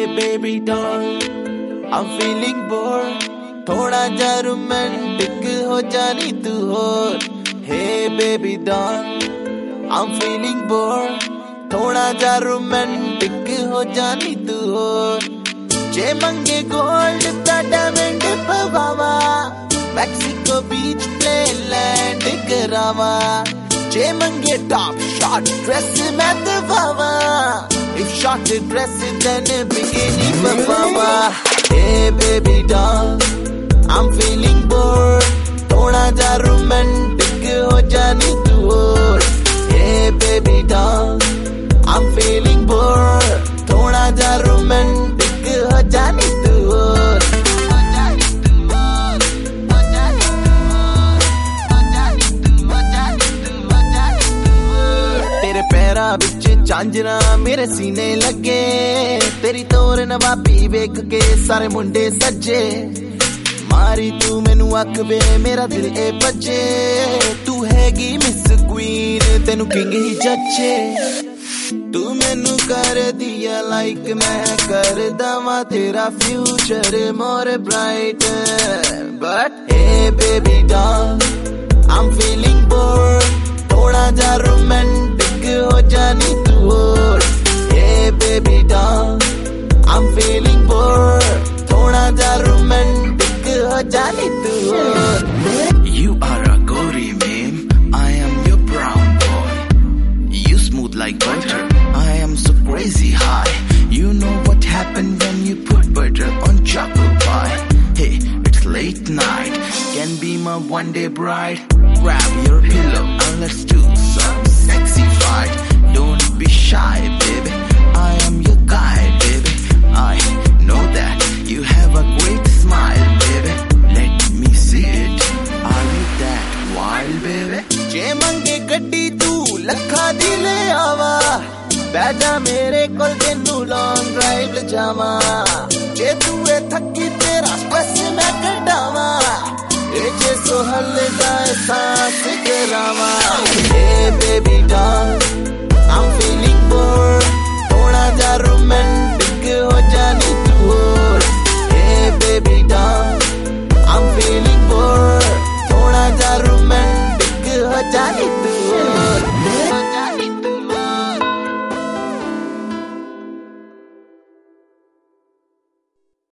baby doll, I'm feeling bored. थोड़ा जा romantic हो जानी तू और. Hey baby doll, I'm feeling bored. थोड़ा जा romantic हो जानी तू और. जे मंगे gold ता diamond पवावा, Mexico beach पे land करावा. जे मंगे top shot dress मैं दवावा. If short dress then bikini pavawa. Hey baby doll, I'm feeling bored. थोड़ा जा romantic हो जानी तू और. Hey baby doll, I'm feeling bored. थोड़ा जा romantic हो जानी तू और. तेरे पैरा बिच झांजरा मेरे सीने लगे. तेरी तोर नवाबी वेख के सारे मुंडे सज्जे. मारी तू मैनू अख वे मेरा दिल ए बजे. तू हैगी मिस क्वीन तेनू किंग ही जच्चे. तू मैनू कर दिया लाइक मैं कर दवा तेरा future more bright. But hey baby doll, I'm feeling bored. थोड़ा जा रोमांटिक हो जानी तू और. Hey baby doll, I'm feeling bored. थोड़ा जा romantic हो जानी तू और. You are a gory meme, I am your brown boy. You smooth like butter, I am so crazy high. You know what happened when you put butter on chocolate pie. Hey, it's late night, can be my one day bride. Grab your pillow and let's do some sexy fight. Don't be shy, baby, I am your guy, baby. I know that you have a great smile, baby. Let me see it, are you that wild, baby? जे मंगे गड्डी तू लखा दी ले आवा. बैठा मेरे कोल तेनू long drive ले जावा. जे तू ए थकी तेरा स्ट्रेस मैं कढावा. जे सोहल दा एहसास करावा. Hey baby doll, I'm feeling bored. थोड़ा जा romantic हो जानी तू और. Hey baby doll, I'm feeling bored. थोड़ा जा romantic हो जानी तू.